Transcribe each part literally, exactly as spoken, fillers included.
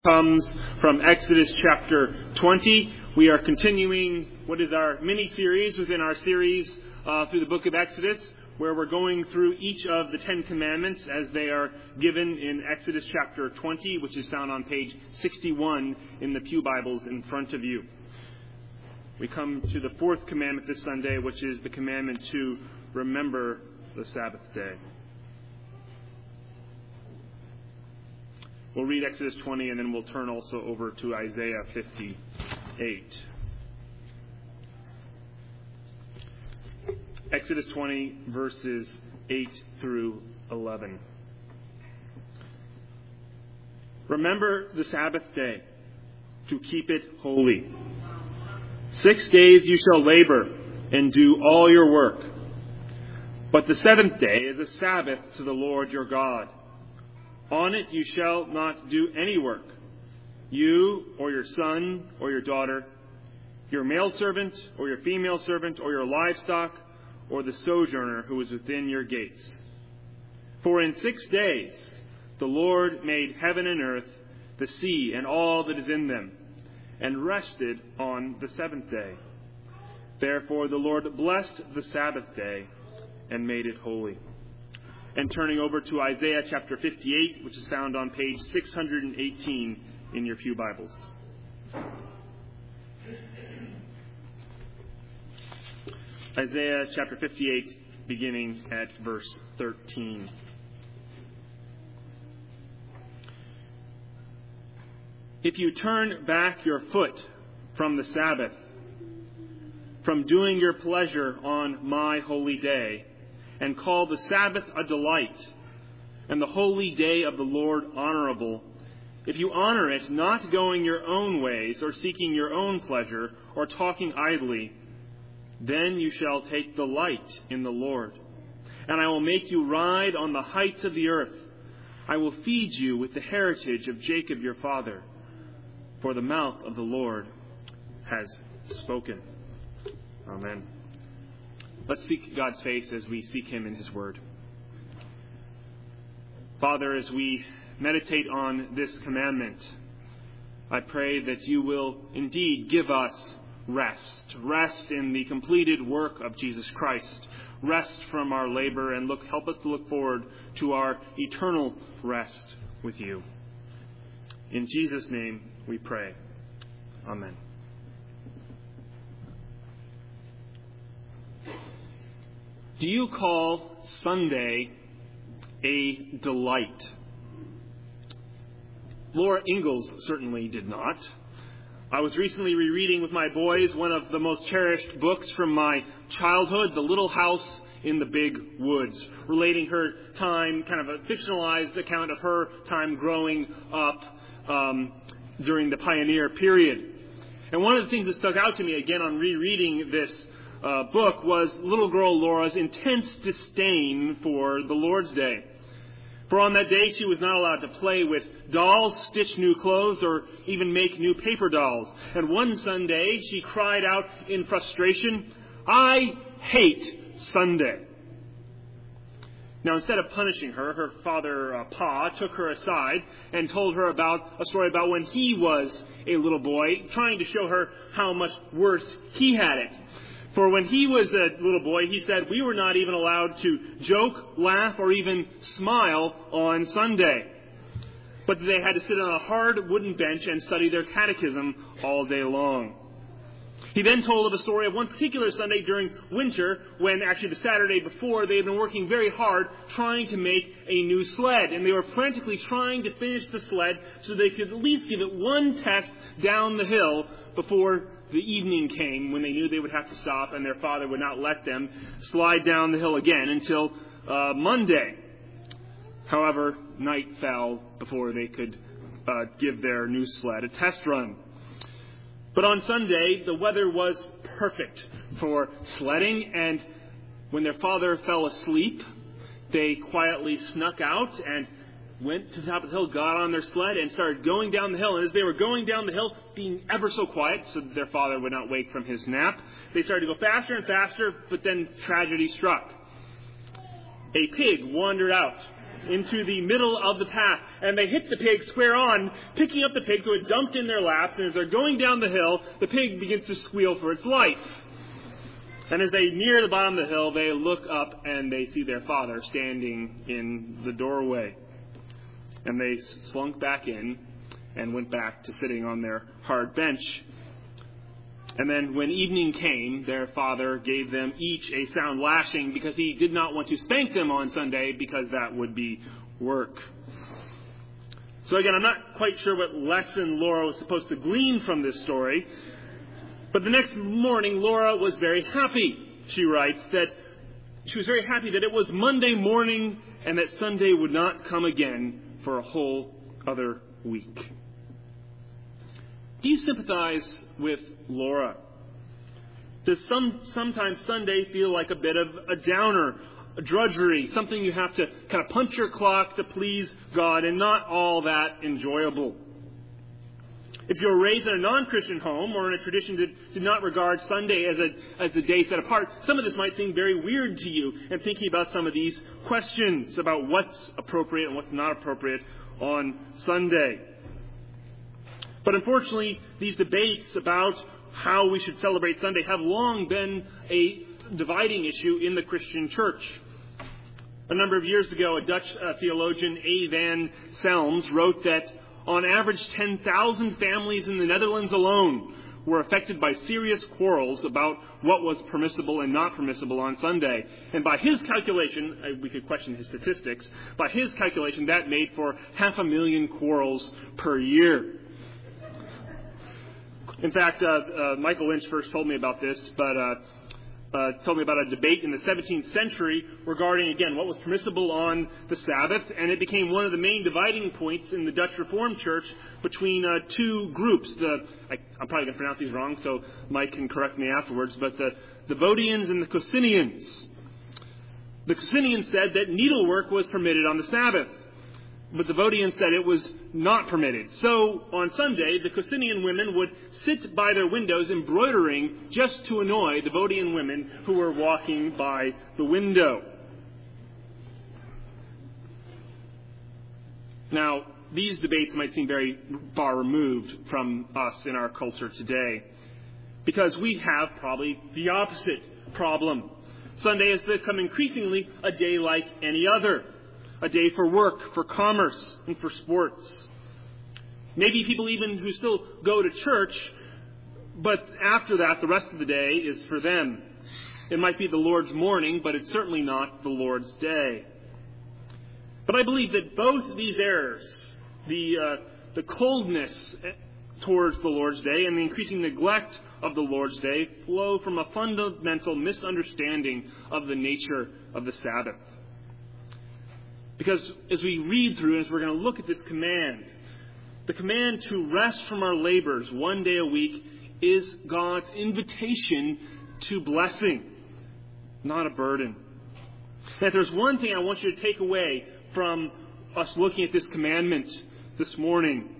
Comes from Exodus chapter twenty. We are continuing what is our mini-series within our series uh, through the book of Exodus, where we're going through each of the Ten Commandments as they are given in Exodus chapter twenty, which is found on page sixty-one in the Pew Bibles in front of you. We come to the fourth commandment this Sunday, which is the commandment to remember the Sabbath day. We'll read Exodus twenty, and then we'll turn also over to Isaiah fifty-eight. Exodus twenty, verses eight through eleven. Remember the Sabbath day, to keep it holy. Six days you shall labor and do all your work. But the seventh day is a Sabbath to the Lord your God. On it you shall not do any work, you or your son or your daughter, your male servant or your female servant or your livestock or the sojourner who is within your gates. For in six days the Lord made heaven and earth, the sea and all that is in them, and rested on the seventh day. Therefore the Lord blessed the Sabbath day and made it holy. And turning over to Isaiah chapter fifty-eight, which is found on page six hundred eighteen in your Pew Bibles. Isaiah chapter fifty-eight, beginning at verse thirteen. If you turn back your foot from the Sabbath, from doing your pleasure on my holy day, and call the Sabbath a delight, and the holy day of the Lord honorable, if you honor it, not going your own ways, or seeking your own pleasure, or talking idly, then you shall take delight in the Lord. And I will make you ride on the heights of the earth. I will feed you with the heritage of Jacob your father, for the mouth of the Lord has spoken. Amen. Let's seek God's face as we seek Him in His Word. Father, as we meditate on this commandment, I pray that you will indeed give us rest. Rest in the completed work of Jesus Christ. Rest from our labor and look, help us to look forward to our eternal rest with you. In Jesus' name we pray. Amen. Do you call Sunday a delight? Laura Ingalls certainly did not. I was recently rereading with my boys one of the most cherished books from my childhood, The Little House in the Big Woods, relating her time, kind of a fictionalized account of her time growing up um, during the pioneer period. And one of the things that stuck out to me again on rereading this Uh, book was little girl Laura's intense disdain for the Lord's Day. For on that day she was not allowed to play with dolls, stitch new clothes, or even make new paper dolls. And one Sunday she cried out in frustration, "I hate Sunday." Now, instead of punishing her, her father, uh, Pa, took her aside and told her about a story about when he was a little boy, trying to show her how much worse he had it. For when he was a little boy, he said, we were not even allowed to joke, laugh, or even smile on Sunday, but they had to sit on a hard wooden bench and study their catechism all day long. He then told of a story of one particular Sunday during winter when, actually the Saturday before, they had been working very hard trying to make a new sled. And they were frantically trying to finish the sled so they could at least give it one test down the hill before the evening came, when they knew they would have to stop and their father would not let them slide down the hill again until uh, Monday. However, night fell before they could uh, give their new sled a test run. But on Sunday, the weather was perfect for sledding, and when their father fell asleep, they quietly snuck out and went to the top of the hill, got on their sled, and started going down the hill. And as they were going down the hill, being ever so quiet so that their father would not wake from his nap, they started to go faster and faster, but then tragedy struck. A pig wandered out into the middle of the path, and they hit the pig square on, picking up the pig so it dumped in their laps, and as they're going down the hill, the pig begins to squeal for its life. And as they near the bottom of the hill, they look up and they see their father standing in the doorway. And they slunk back in and went back to sitting on their hard bench. And then when evening came, their father gave them each a sound lashing because he did not want to spank them on Sunday because that would be work. So again, I'm not quite sure what lesson Laura was supposed to glean from this story. But the next morning, Laura was very happy. She writes that she was very happy that it was Monday morning and that Sunday would not come again for a whole other week. Do you sympathize with Laura? Does some sometimes Sunday feel like a bit of a downer, a drudgery, something you have to kind of punch your clock to please God and not all that enjoyable? If you're raised in a non-Christian home or in a tradition that did not regard Sunday as a as a day set apart, some of this might seem very weird to you, and thinking about some of these questions about what's appropriate and what's not appropriate on Sunday. But unfortunately, these debates about how we should celebrate Sunday have long been a dividing issue in the Christian church. A number of years ago, a Dutch uh, theologian, A. van Selms, wrote that on average, ten thousand families in the Netherlands alone were affected by serious quarrels about what was permissible and not permissible on Sunday. And by his calculation, we could question his statistics, by his calculation, that made for half a million quarrels per year. In fact, uh, uh, Michael Lynch first told me about this, but uh, uh, told me about a debate in the seventeenth century regarding, again, what was permissible on the Sabbath, and it became one of the main dividing points in the Dutch Reformed Church between uh, two groups. The I, I'm probably going to pronounce these wrong, so Mike can correct me afterwards, but the, the Vodians and the Cosinians. The Cosinians said that needlework was permitted on the Sabbath, but the Vodians said it was not permitted. So on Sunday, the Cosinian women would sit by their windows embroidering just to annoy the Vodian women who were walking by the window. Now, these debates might seem very far removed from us in our culture today, because we have probably the opposite problem. Sunday has become increasingly a day like any other. A day for work, for commerce, and for sports. Maybe people even who still go to church, but after that, the rest of the day is for them. It might be the Lord's morning, but it's certainly not the Lord's day. But I believe that both these errors, the uh, the coldness towards the Lord's day and the increasing neglect of the Lord's day, flow from a fundamental misunderstanding of the nature of the Sabbath. Because as we read through, and as we're going to look at this command, the command to rest from our labors one day a week is God's invitation to blessing, not a burden. And if there's one thing I want you to take away from us looking at this commandment this morning,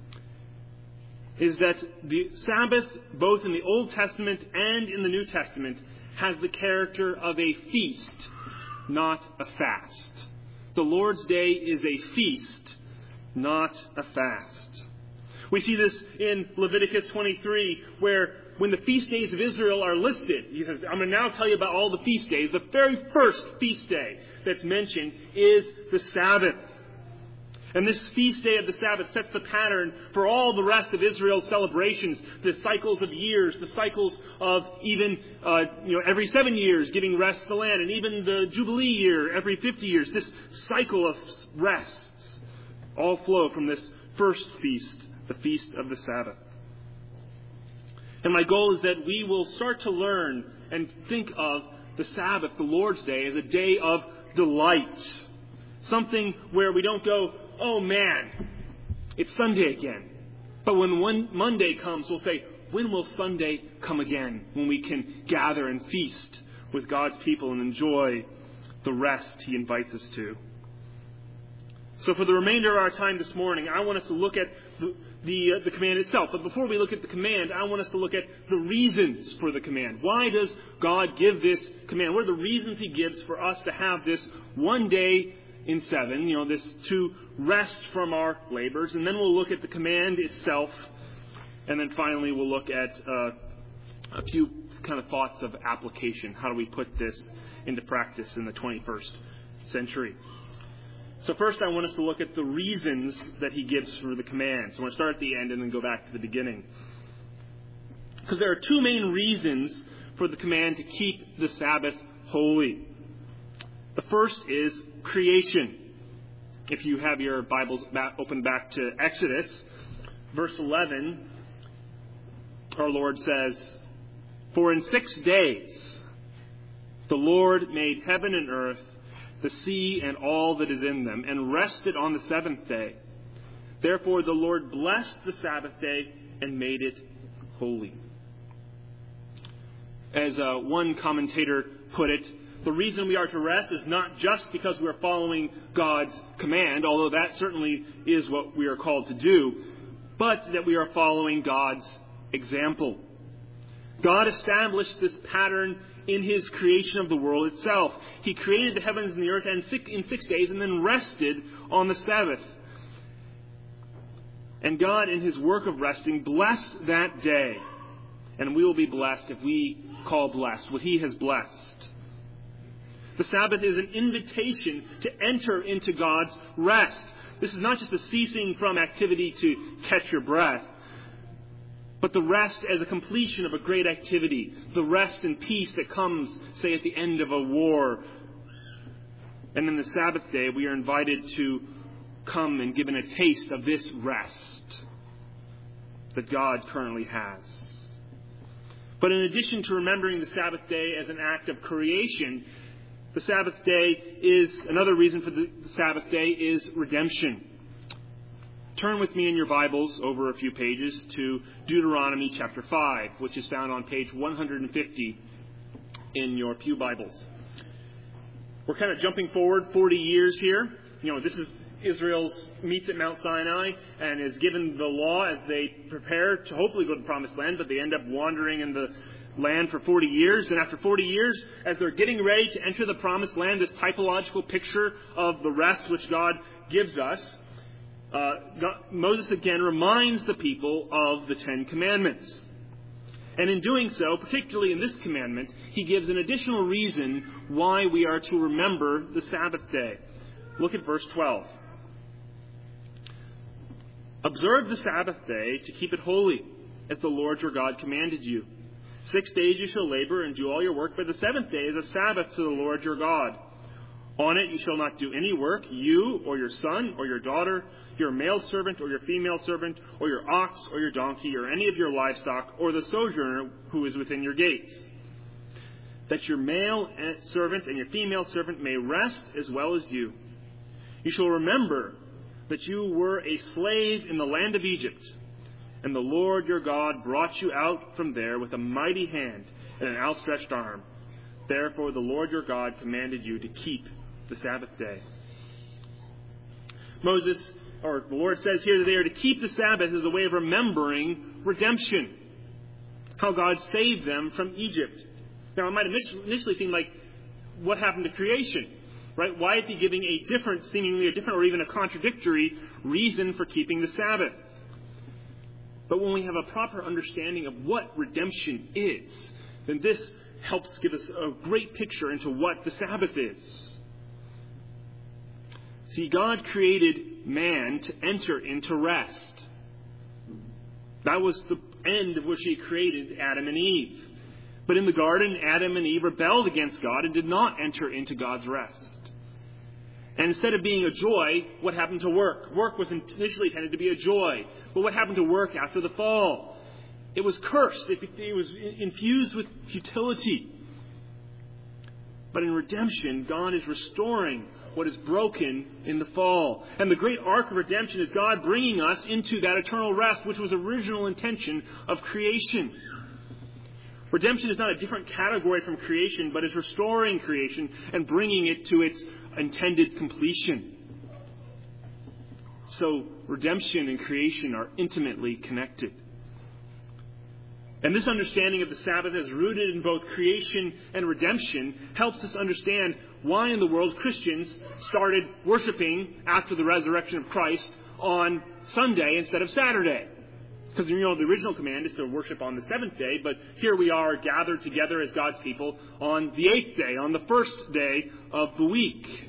is that the Sabbath, both in the Old Testament and in the New Testament, has the character of a feast, not a fast. The Lord's Day is a feast, not a fast. We see this in Leviticus twenty-three, where when the feast days of Israel are listed, he says, I'm going to now tell you about all the feast days. The very first feast day that's mentioned is the Sabbath. And this feast day of the Sabbath sets the pattern for all the rest of Israel's celebrations, the cycles of years, the cycles of even, uh, you know, every seven years giving rest to the land, and even the Jubilee year every fifty years. This cycle of rests all flow from this first feast, the Feast of the Sabbath. And my goal is that we will start to learn and think of the Sabbath, the Lord's Day, as a day of delight. Something where we don't go, oh man, it's Sunday again. But when one Monday comes, we'll say, when will Sunday come again? When we can gather and feast with God's people and enjoy the rest He invites us to. So for the remainder of our time this morning, I want us to look at the, the, uh, the command itself. But before we look at the command, I want us to look at the reasons for the command. Why does God give this command? What are the reasons He gives for us to have this one day in seven, you know, this to rest from our labors. And then we'll look at the command itself. And then finally we'll look at uh, a few kind of thoughts of application. How do we put this into practice in the twenty-first century? So first I want us to look at the reasons that he gives for the command. So I want to start at the end and then go back to the beginning. Because there are two main reasons for the command to keep the Sabbath holy. The first is creation. If you have your Bibles back, open back to Exodus, verse eleven, our Lord says, "For in six days the Lord made heaven and earth, the sea and all that is in them, and rested on the seventh day. Therefore the Lord blessed the Sabbath day and made it holy." As uh, one commentator put it, the reason we are to rest is not just because we are following God's command, although that certainly is what we are called to do, but that we are following God's example. God established this pattern in his creation of the world itself. He created the heavens and the earth in six days and then rested on the Sabbath. And God, in his work of resting, blessed that day. And we will be blessed if we call blessed what he has blessed. The Sabbath is an invitation to enter into God's rest. This is not just a ceasing from activity to catch your breath, but the rest as a completion of a great activity. The rest and peace that comes, say, at the end of a war. And then the Sabbath day, we are invited to come and given a taste of this rest that God currently has. But in addition to remembering the Sabbath day as an act of creation, the Sabbath day is, another reason for the Sabbath day is redemption. Turn with me in your Bibles over a few pages to Deuteronomy chapter five, which is found on page one hundred fifty in your pew Bibles. We're kind of jumping forward forty years here. You know, this is Israel's meets at Mount Sinai and is given the law as they prepare to hopefully go to the Promised Land, but they end up wandering in the land for forty years. And after forty years, as they're getting ready to enter the Promised Land, this typological picture of the rest which God gives us, uh, God, Moses again reminds the people of the Ten Commandments. And in doing so, particularly in this commandment, he gives an additional reason why we are to remember the Sabbath day. Look at verse twelve. "Observe the Sabbath day to keep it holy, as the Lord your God commanded you. Six days you shall labor and do all your work, but the seventh day is a Sabbath to the Lord your God. On it you shall not do any work, you or your son or your daughter, your male servant or your female servant, or your ox or your donkey, or any of your livestock, or the sojourner who is within your gates. That your male servant and your female servant may rest as well as you. You shall remember that you were a slave in the land of Egypt, and the Lord your God brought you out from there with a mighty hand and an outstretched arm. Therefore the Lord your God commanded you to keep the Sabbath day." Moses, or the Lord says here that they are to keep the Sabbath as a way of remembering redemption. How God saved them from Egypt. Now it might initially seem like, what happened to creation? Right? Why is he giving a different, seemingly a different or even a contradictory reason for keeping the Sabbath? But when we have a proper understanding of what redemption is, then this helps give us a great picture into what the Sabbath is. See, God created man to enter into rest. That was the end of which he created Adam and Eve. But in the garden, Adam and Eve rebelled against God and did not enter into God's rest. And instead of being a joy, what happened to work? Work was initially intended to be a joy. But what happened to work after the fall? It was cursed. It, it was infused with futility. But in redemption, God is restoring what is broken in the fall. And the great arc of redemption is God bringing us into that eternal rest, which was the original intention of creation. Redemption is not a different category from creation, but is restoring creation and bringing it to its intended completion. So redemption and creation are intimately connected. And this understanding of the Sabbath as rooted in both creation and redemption helps us understand why in the world Christians started worshiping after the resurrection of Christ on Sunday instead of Saturday. Because, you know, the original command is to worship on the seventh day, but here we are gathered together as God's people on the eighth day, on the first day of the week.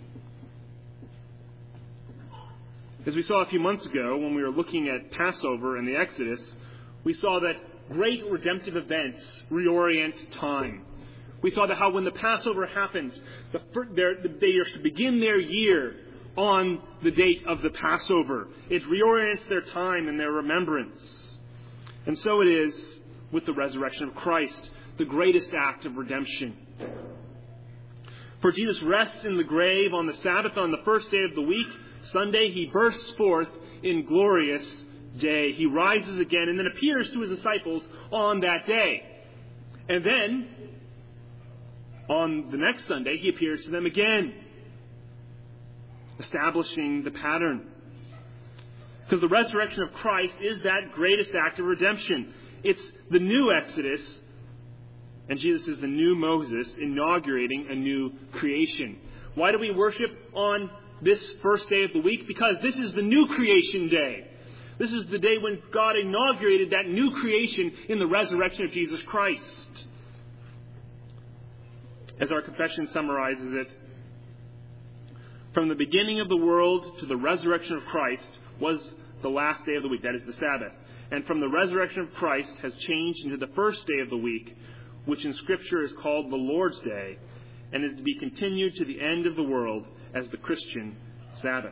As we saw a few months ago when we were looking at Passover and the Exodus, we saw that great redemptive events reorient time. We saw that how when the Passover happens, the, they are to begin their year on the date of the Passover. It reorients their time and their remembrance. And so it is with the resurrection of Christ, the greatest act of redemption. For Jesus rests in the grave on the Sabbath on the first day of the week. Sunday, he bursts forth in glorious day. He rises again and then appears to his disciples on that day. And then, on the next Sunday, he appears to them again, establishing the pattern. Because the resurrection of Christ is that greatest act of redemption. It's the new Exodus, and Jesus is the new Moses, inaugurating a new creation. Why do we worship on this first day of the week? Because this is the new creation day. This is the day when God inaugurated that new creation in the resurrection of Jesus Christ. As our confession summarizes it, from the beginning of the world to the resurrection of Christ was the last day of the week, that is the Sabbath. And from the resurrection of Christ has changed into the first day of the week, which in Scripture is called the Lord's Day, and is to be continued to the end of the world as the Christian Sabbath.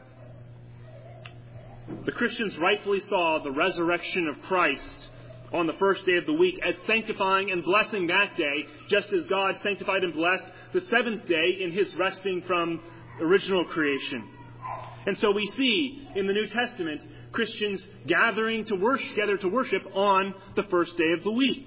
The Christians rightfully saw the resurrection of Christ on the first day of the week as sanctifying and blessing that day, just as God sanctified and blessed the seventh day in his resting from original creation. And so we see in the New Testament Christians gathering to worship, together to worship on the first day of the week.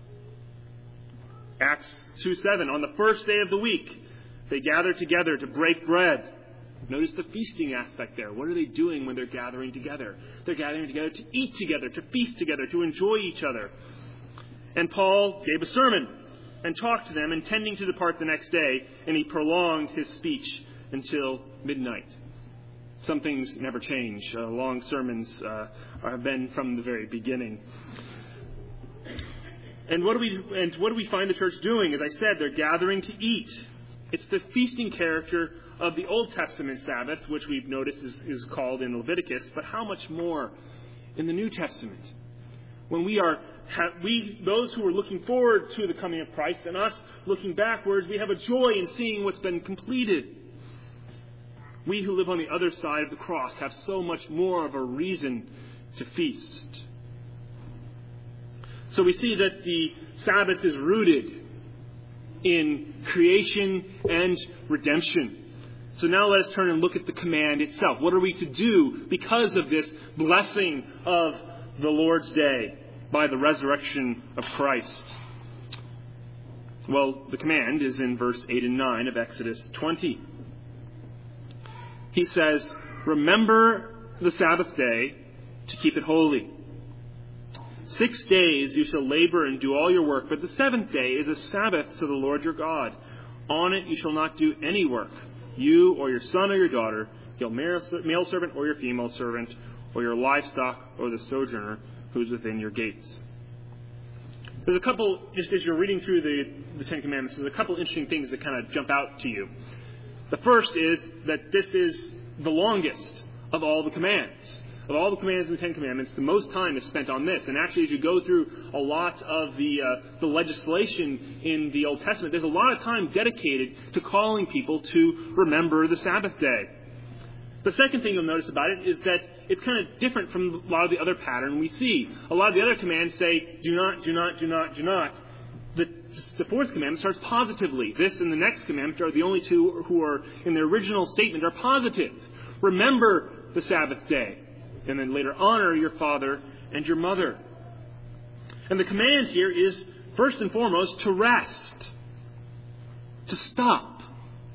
Acts two seven, on the first day of the week, they gather together to break bread. Notice the feasting aspect there. What are they doing when they're gathering together? They're gathering together to eat together, to feast together, to enjoy each other. And Paul gave a sermon and talked to them, intending to depart the next day, and he prolonged his speech until midnight. Some things never change. Uh, long sermons uh, have been from the very beginning. And what do we and what do we find the church doing? As I said, they're gathering to eat. It's the feasting character of the Old Testament Sabbath, which we've noticed is, is called in Leviticus, but how much more in the New Testament? When we are, we those who are looking forward to the coming of Christ, and us looking backwards, we have a joy in seeing what's been completed. We who live on the other side of the cross have so much more of a reason to feast. So we see that the Sabbath is rooted in creation and redemption. So now let us turn and look at the command itself. What are we to do because of this blessing of the Lord's Day by the resurrection of Christ? Well, the command is in verse eight and nine of Exodus twenty. He says, "Remember the Sabbath day to keep it holy. Six days you shall labor and do all your work, but the seventh day is a Sabbath to the Lord your God. On it you shall not do any work, you or your son or your daughter, your male servant or your female servant, or your livestock or the sojourner who is within your gates." There's a couple, just as you're reading through the, the Ten Commandments, there's a couple interesting things that kind of jump out to you. The first is that this is the longest of all the commands. Of all the commands in the Ten Commandments, the most time is spent on this. And actually, as you go through a lot of the uh, the legislation in the Old Testament, there's a lot of time dedicated to calling people to remember the Sabbath day. The second thing you'll notice about it is that it's kind of different from a lot of the other pattern we see. A lot of the other commands say, do not, do not, do not, do not. The, the fourth commandment starts positively. This and the next commandment are the only two who are, in their original statement, are positive. Remember the Sabbath day. And then later, honor your father and your mother. And the command here is, first and foremost, to rest. To stop.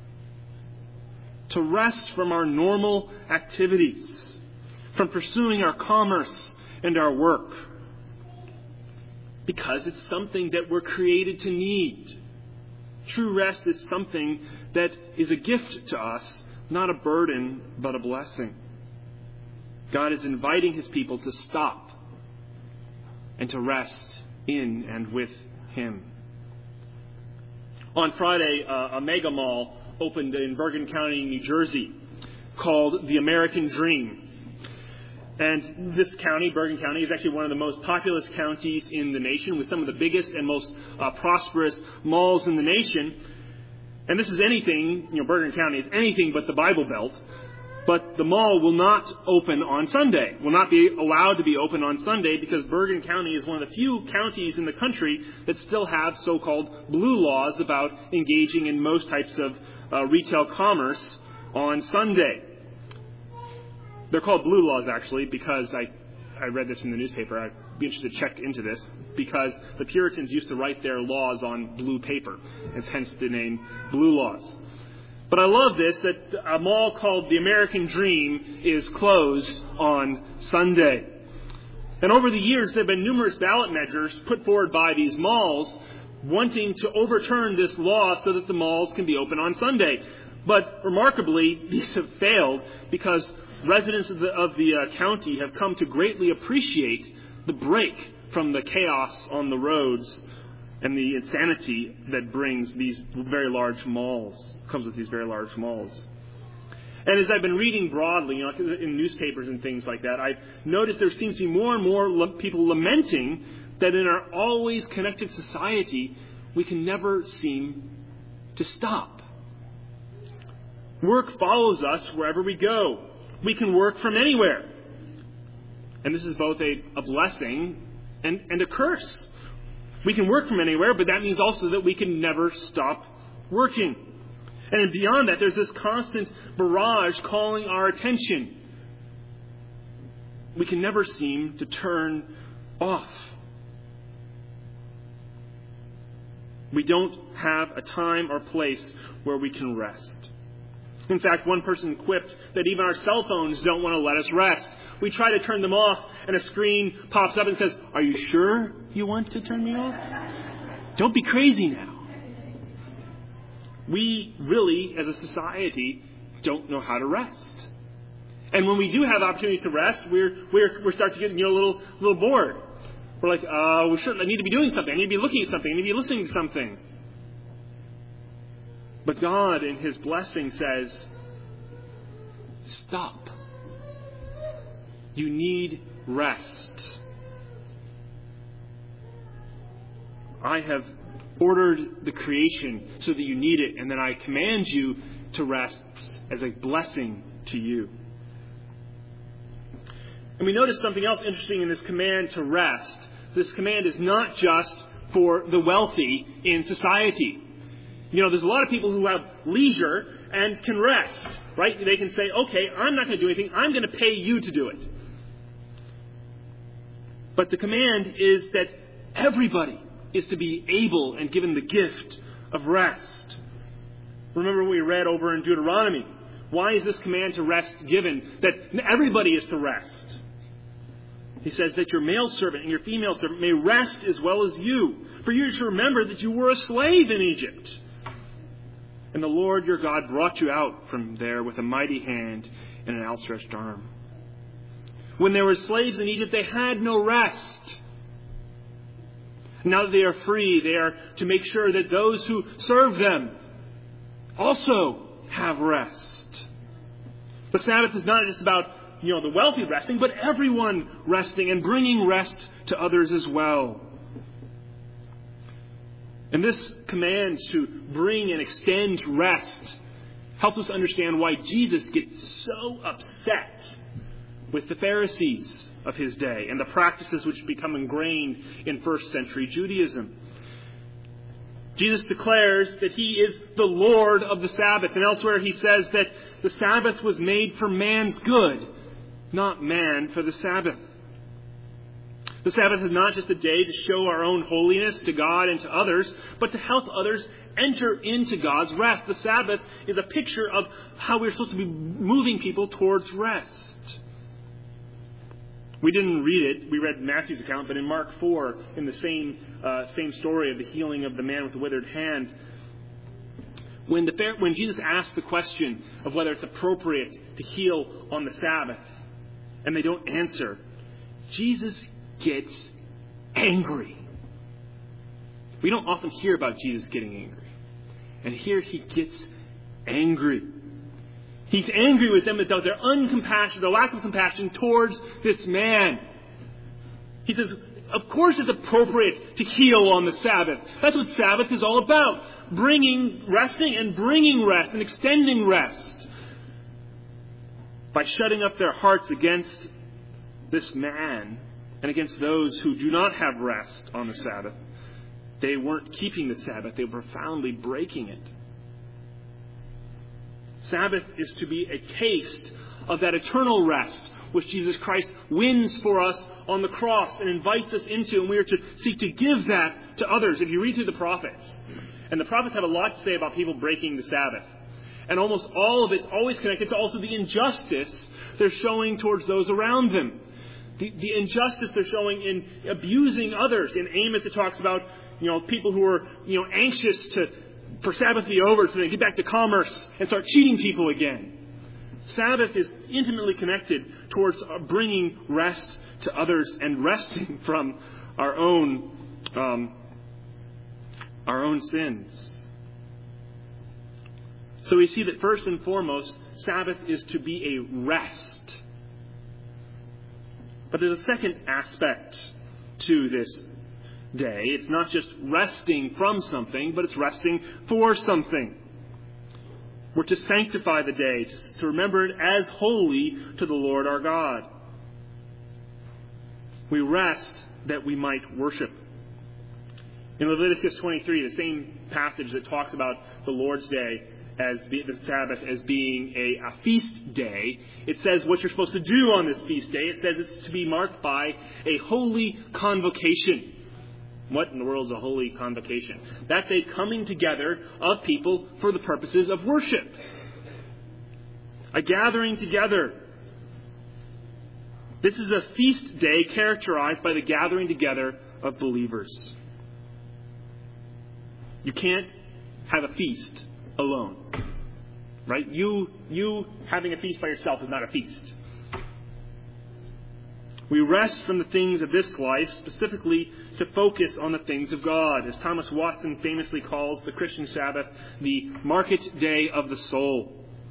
To rest from our normal activities. From pursuing our commerce and our work. Because it's something that we're created to need. True rest is something that is a gift to us, not a burden, but a blessing. God is inviting his people to stop and to rest in and with him. On Friday, uh, a mega mall opened in Bergen County, New Jersey, called the American Dream. And this county, Bergen County, is actually one of the most populous counties in the nation, with some of the biggest and most uh, prosperous malls in the nation. And this is anything, you know, Bergen County is anything but the Bible Belt. But the mall will not open on Sunday, will not be allowed to be open on Sunday, because Bergen County is one of the few counties in the country that still have so-called blue laws about engaging in most types of uh, retail commerce on Sunday. They're called blue laws, actually, because I, I read this in the newspaper. I'd be interested to check into this, because the Puritans used to write their laws on blue paper, as hence the name blue laws. But I love this, that a mall called the American Dream is closed on Sunday. And over the years, there have been numerous ballot measures put forward by these malls wanting to overturn this law so that the malls can be open on Sunday. But remarkably, these have failed because residents of the, of the uh, county have come to greatly appreciate the break from the chaos on the roads and the insanity that brings these very large malls, comes with these very large malls. And as I've been reading broadly, you know, in newspapers and things like that, I've noticed there seems to be more and more le- people lamenting that in our always connected society, we can never seem to stop. Work follows us wherever we go. We can work from anywhere. And this is both a, a blessing and, and a curse. We can work from anywhere, but that means also that we can never stop working. And beyond that, there's this constant barrage calling our attention. We can never seem to turn off. We don't have a time or place where we can rest. In fact, one person quipped that even our cell phones don't want to let us rest. We try to turn them off, and a screen pops up and says, "Are you sure you want to turn me off? Don't be crazy now." We really, as a society, don't know how to rest. And when we do have opportunities to rest, we're we're we start to get, you know, a little little bored. We're like, uh, we should I need to be doing something. I need to be looking at something. I need to be listening to something. But God, in his blessing, says, stop. You need rest. I have ordered the creation so that you need it, and then I command you to rest as a blessing to you. And we notice something else interesting in this command to rest. This command is not just for the wealthy in society. You know, there's a lot of people who have leisure and can rest, right? They can say, okay, I'm not going to do anything. I'm going to pay you to do it. But the command is that everybody is to be able and given the gift of rest. Remember what we read over in Deuteronomy. Why is this command to rest given? That everybody is to rest. He says that your male servant and your female servant may rest as well as you. For you to remember that you were a slave in Egypt. And the Lord your God brought you out from there with a mighty hand and an outstretched arm. When there were slaves in Egypt, they had no rest. Now that they are free, they are to make sure that those who serve them also have rest. The Sabbath is not just about, you know, the wealthy resting, but everyone resting and bringing rest to others as well. And this command to bring and extend rest helps us understand why Jesus gets so upset with the Pharisees of his day and the practices which become ingrained in first century Judaism. Jesus declares that he is the Lord of the Sabbath. And elsewhere he says that the Sabbath was made for man's good, not man for the Sabbath. The Sabbath is not just a day to show our own holiness to God and to others, but to help others enter into God's rest. The Sabbath is a picture of how we're supposed to be moving people towards rest. We didn't read it. We read Matthew's account, but in Mark four, in the same uh, same story of the healing of the man with the withered hand, When, the, when Jesus asked the question of whether it's appropriate to heal on the Sabbath, and they don't answer, Jesus gets angry. We don't often hear about Jesus getting angry. And here he gets angry. He's angry with them about their uncompassion, their lack of compassion towards this man. He says, of course it's appropriate to heal on the Sabbath. That's what Sabbath is all about. Bringing, resting and bringing rest and extending rest. By shutting up their hearts against this man and against those who do not have rest on the Sabbath, they weren't keeping the Sabbath. They were profoundly breaking it. Sabbath is to be a taste of that eternal rest which Jesus Christ wins for us on the cross and invites us into, and we are to seek to give that to others. If you read through the prophets, and the prophets have a lot to say about people breaking the Sabbath, and almost all of it's always connected to also the injustice they're showing towards those around them. The, the injustice they're showing in abusing others. In Amos it talks about, you know, people who are, you know, anxious to for Sabbath to be over so they get back to commerce and start cheating people again. Sabbath is intimately connected towards bringing rest to others and resting from our own um, our own sins. So we see that first and foremost, Sabbath is to be a rest. But there's a second aspect to this day. It's not just resting from something, but it's resting for something. We're to sanctify the day, to remember it as holy to the Lord our God. We rest that we might worship. In Leviticus twenty-three, the same passage that talks about the Lord's Day as be, the Sabbath as being a, a feast day, it says what you're supposed to do on this feast day. It says it's to be marked by a holy convocation. What in the world is a holy convocation? That's a coming together of people for the purposes of worship. A gathering together. This is a feast day characterized by the gathering together of believers. You can't have a feast alone. Right? You, you having a feast by yourself is not a feast. We rest from the things of this life, specifically to focus on the things of God. As Thomas Watson famously calls the Christian Sabbath, the market day of the soul.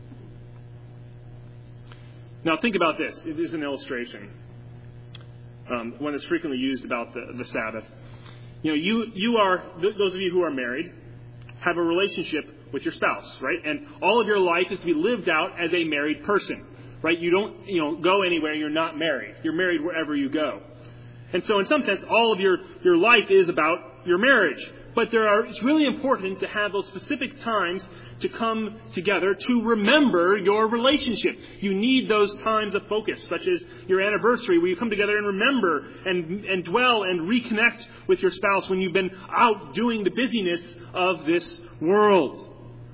Now think about this. It is an illustration. Um, one that's frequently used about the, the Sabbath. You know, you, you are, th- those of you who are married, have a relationship with your spouse, right? And all of your life is to be lived out as a married person. Right? You don't, you know, go anywhere you're not married. You're married wherever you go. And so in some sense, all of your, your life is about your marriage. But there are, it's really important to have those specific times to come together to remember your relationship. You need those times of focus, such as your anniversary, where you come together and remember and, and dwell and reconnect with your spouse when you've been out doing the busyness of this world.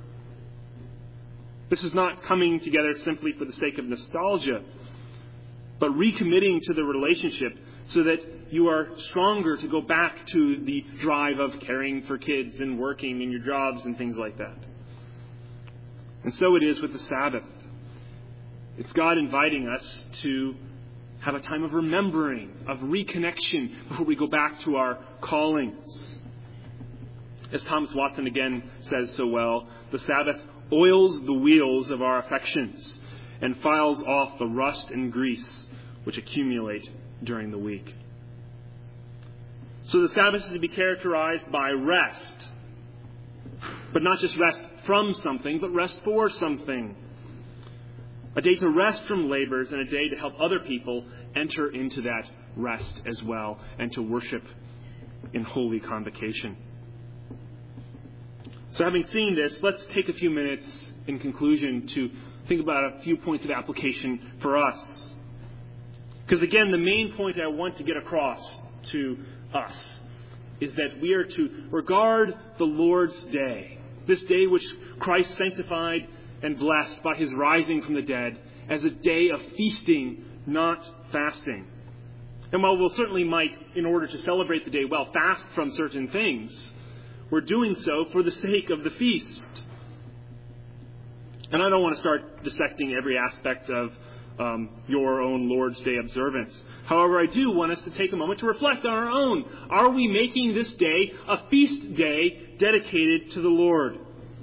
This is not coming together simply for the sake of nostalgia, but recommitting to the relationship so that you are stronger to go back to the drive of caring for kids and working in your jobs and things like that. And so it is with the Sabbath. It's God inviting us to have a time of remembering, of reconnection before we go back to our callings. As Thomas Watson again says so well, the Sabbath oils the wheels of our affections and files off the rust and grease which accumulate during the week. So the Sabbath is to be characterized by rest, but not just rest from something, but rest for something. A day to rest from labors and a day to help other people enter into that rest as well and to worship in holy convocation. So having seen this, let's take a few minutes in conclusion to think about a few points of application for us. Because again, the main point I want to get across to us is that we are to regard the Lord's Day, this day which Christ sanctified and blessed by his rising from the dead, as a day of feasting, not fasting. And while we'll certainly might, in order to celebrate the day well, fast from certain things, we're doing so for the sake of the feast. And I don't want to start dissecting every aspect of um, your own Lord's Day observance. However, I do want us to take a moment to reflect on our own. Are we making this day a feast day dedicated to the Lord?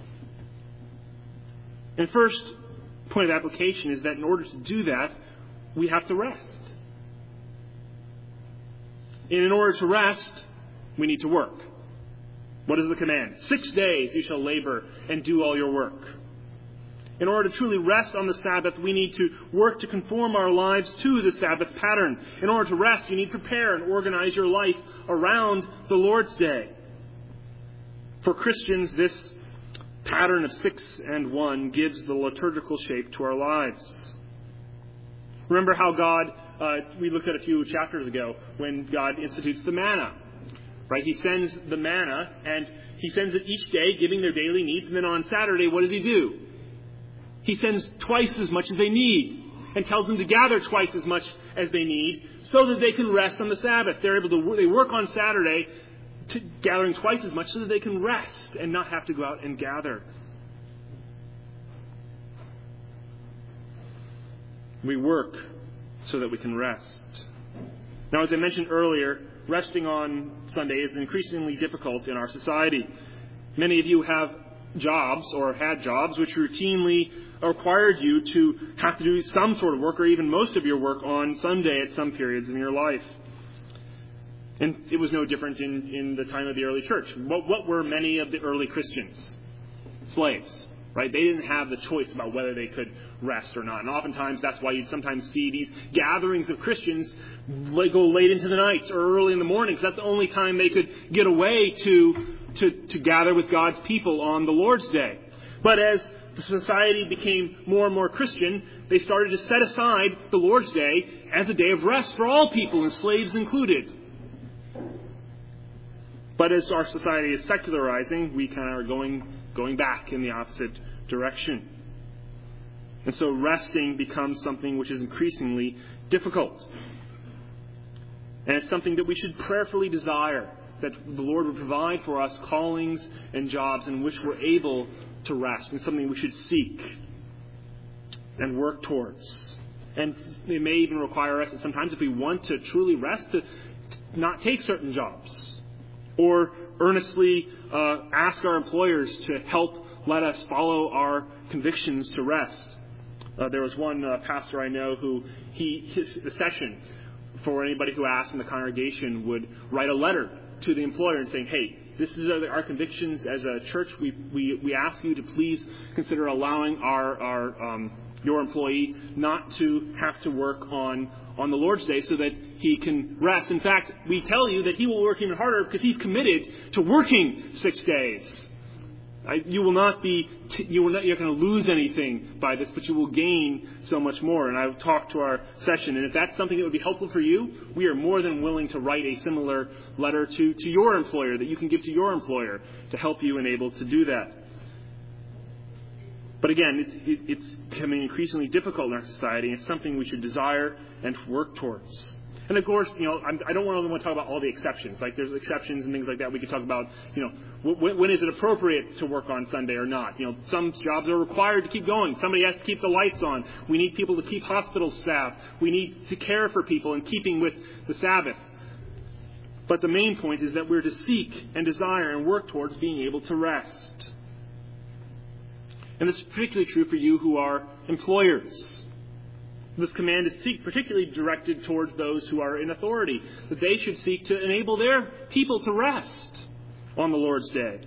And first point of application is that in order to do that, we have to rest. And in order to rest, we need to work. What is the command? Six days you shall labor and do all your work. In order to truly rest on the Sabbath, we need to work to conform our lives to the Sabbath pattern. In order to rest, you need to prepare and organize your life around the Lord's Day. For Christians, this pattern of six and one gives the liturgical shape to our lives. Remember how God, uh, we looked at a few chapters ago, when God institutes the manna. Right? He sends the manna, and He sends it each day, giving their daily needs. And then on Saturday, what does He do? He sends twice as much as they need, and tells them to gather twice as much as they need, so that they can rest on the Sabbath. They're able to they work on Saturday, to gathering twice as much, so that they can rest and not have to go out and gather. We work so that we can rest. Now, as I mentioned earlier, resting on Sunday is increasingly difficult in our society. Many of you have jobs or had jobs which routinely required you to have to do some sort of work or even most of your work on Sunday at some periods in your life. And it was no different in, in the time of the early church. What, what were many of the early Christians? Slaves, right? They didn't have the choice about whether they could rest or not. And oftentimes that's why you'd sometimes see these gatherings of Christians go late into the night or early in the morning, because that's the only time they could get away to, to, to gather with God's people on the Lord's Day. But as the society became more and more Christian, they started to set aside the Lord's Day as a day of rest for all people, and slaves included. But as our society is secularizing, we kind of are going going back in the opposite direction. And so resting becomes something which is increasingly difficult. And it's something that we should prayerfully desire, that the Lord would provide for us callings and jobs in which we're able to rest, and something we should seek and work towards. And it may even require us, and sometimes if we want to truly rest, to not take certain jobs, or earnestly uh, ask our employers to help let us follow our convictions to rest. Uh, there was one uh, pastor I know who, he his the session, for anybody who asked in the congregation, would write a letter to the employer and saying, hey, this is our convictions as a church. We we, we ask you to please consider allowing our, our um, your employee not to have to work on, on the Lord's Day so that he can rest. In fact, we tell you that he will work even harder because he's committed to working six days. You will not be, t- you will not, you're going to lose anything by this, but you will gain so much more. And I've talked to our session, and if that's something that would be helpful for you, we are more than willing to write a similar letter to, to your employer that you can give to your employer to help you and able to do that. But again, it's, it, it's becoming increasingly difficult in our society, and it's something we should desire and work towards. And of course, you know, I'm, I don't really want to talk about all the exceptions. Like there's exceptions and things like that. We could talk about, you know, when, when is it appropriate to work on Sunday or not? You know, some jobs are required to keep going. Somebody has to keep the lights on. We need people to keep hospital staff. We need to care for people in keeping with the Sabbath. But the main point is that we're to seek and desire and work towards being able to rest. And this is particularly true for you who are employers. This command is particularly directed towards those who are in authority, that they should seek to enable their people to rest on the Lord's Day.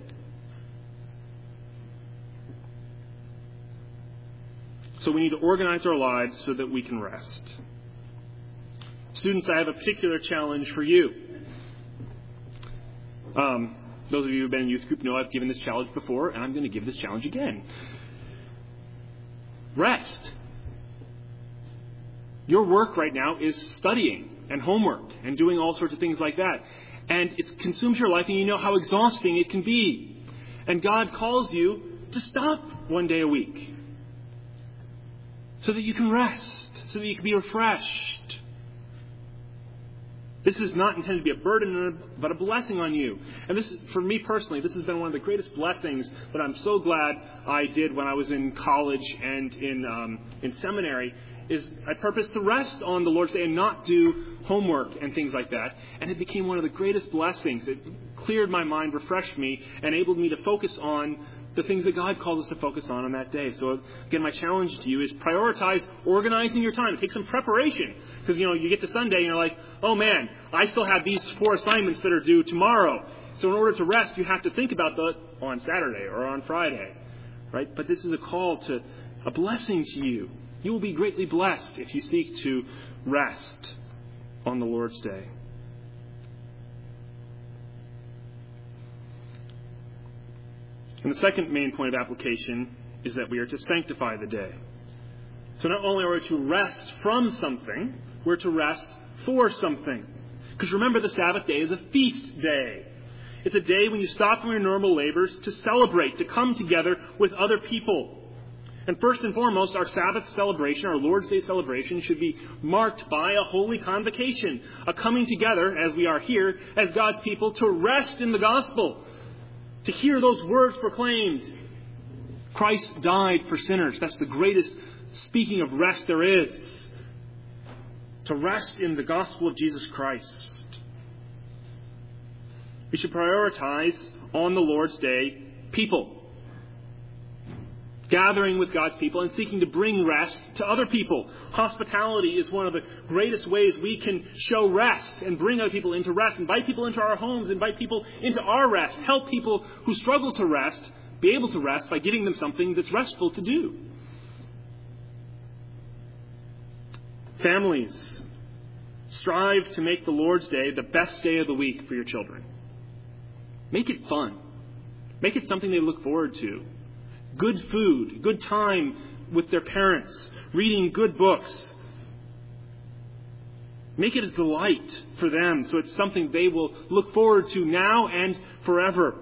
So we need to organize our lives so that we can rest. Students, I have a particular challenge for you. Um, those of you who have been in youth group know I've given this challenge before, and I'm going to give this challenge again. Rest. Your work right now is studying and homework and doing all sorts of things like that. And it consumes your life, and you know how exhausting it can be. And God calls you to stop one day a week so that you can rest, so that you can be refreshed. This is not intended to be a burden, but a blessing on you. And this, for me personally, this has been one of the greatest blessings that I'm so glad I did when I was in college and in um, in seminary, is I purposed to rest on the Lord's Day and not do homework and things like that. And it became one of the greatest blessings. It cleared my mind, refreshed me, and enabled me to focus on the things that God calls us to focus on on that day. So again, my challenge to you is prioritize organizing your time. Take some preparation. Because, you know, you get to Sunday and you're like, oh man, I still have these four assignments that are due tomorrow. So in order to rest, you have to think about that on Saturday or on Friday. Right? But this is a call to a blessing to you. You will be greatly blessed if you seek to rest on the Lord's Day. And the second main point of application is that we are to sanctify the day. So not only are we to rest from something, we're to rest for something. Because remember, the Sabbath day is a feast day. It's a day when you stop from your normal labors to celebrate, to come together with other people. And first and foremost, our Sabbath celebration, our Lord's Day celebration, should be marked by a holy convocation, a coming together, as we are here, as God's people, to rest in the gospel. To hear those words proclaimed. Christ died for sinners. That's the greatest speaking of rest there is. To rest in the gospel of Jesus Christ. We should prioritize on the Lord's Day people. Gathering with God's people and seeking to bring rest to other people. Hospitality is one of the greatest ways we can show rest and bring other people into rest. Invite people into our homes. Invite people into our rest. Help people who struggle to rest be able to rest by giving them something that's restful to do. Families, strive to make the Lord's Day the best day of the week for your children. Make it fun. Make it something they look forward to. Good food, good time with their parents, reading good books. Make it a delight for them so it's something they will look forward to now and forever.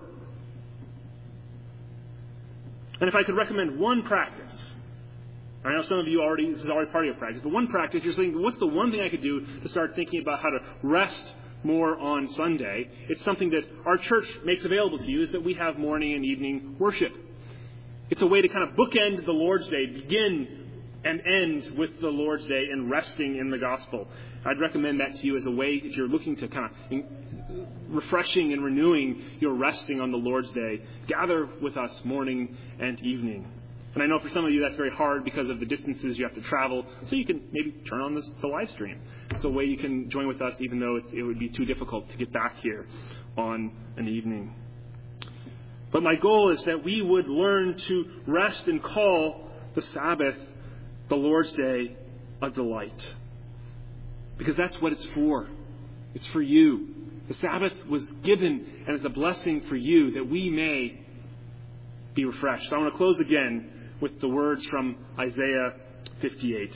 And if I could recommend one practice, I know some of you already, this is already part of your practice, but one practice, you're saying, what's the one thing I could do to start thinking about how to rest more on Sunday? It's something that our church makes available to you, is that we have morning and evening worship. It's a way to kind of bookend the Lord's Day, begin and end with the Lord's Day and resting in the gospel. I'd recommend that to you as a way, if you're looking to kind of refreshing and renewing your resting on the Lord's Day. Gather with us morning and evening. And I know for some of you that's very hard because of the distances you have to travel, so you can maybe turn on this, the live stream. It's a way you can join with us even though it, it would be too difficult to get back here on an evening. But my goal is that we would learn to rest and call the Sabbath, the Lord's Day, a delight. Because that's what it's for. It's for you. The Sabbath was given and is a blessing for you that we may be refreshed. So I want to close again with the words from Isaiah fifty-eight.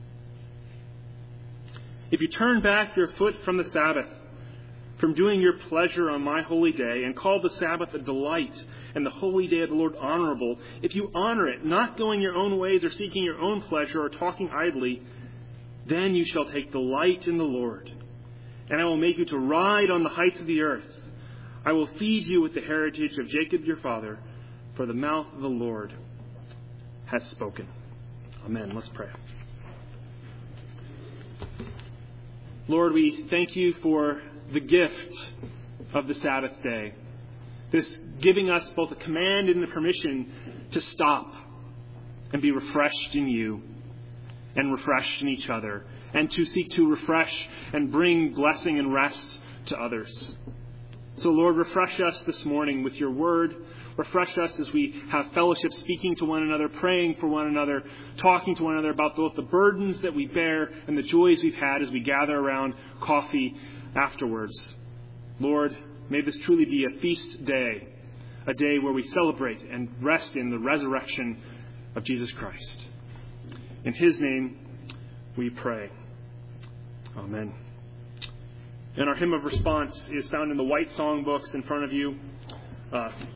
If you turn back your foot from the Sabbath, from doing your pleasure on my holy day, and call the Sabbath a delight and the holy day of the Lord honorable, if you honor it, not going your own ways or seeking your own pleasure or talking idly, then you shall take delight in the Lord. And I will make you to ride on the heights of the earth. I will feed you with the heritage of Jacob your father, for the mouth of the Lord has spoken. Amen. Let's pray. Lord, we thank you for the gift of the Sabbath day. This giving us both a command and the permission to stop and be refreshed in you and refreshed in each other, and to seek to refresh and bring blessing and rest to others. So Lord, refresh us this morning with your word. Refresh us as we have fellowship, speaking to one another, praying for one another, talking to one another about both the burdens that we bear and the joys we've had as we gather around coffee afterwards. Lord, may this truly be a feast day, a day where we celebrate and rest in the resurrection of Jesus Christ. In his name we pray. Amen. And our hymn of response is found in the white songbooks in front of you. Uh,